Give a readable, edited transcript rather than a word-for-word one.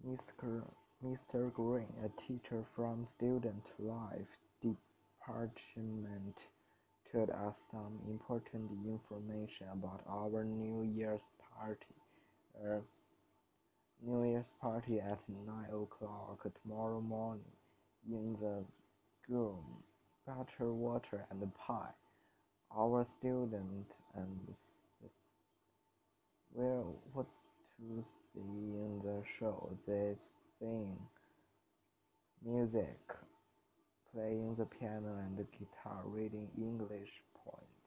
Mr. Green, a teacher from Student Life Department, told us some important information about our Uh, New Year's party at 9 o'clock tomorrow morning in the room. Butter, water, and pie. Our students and well, what to see in the show? They sing music, playing the piano and the guitar, reading English poems.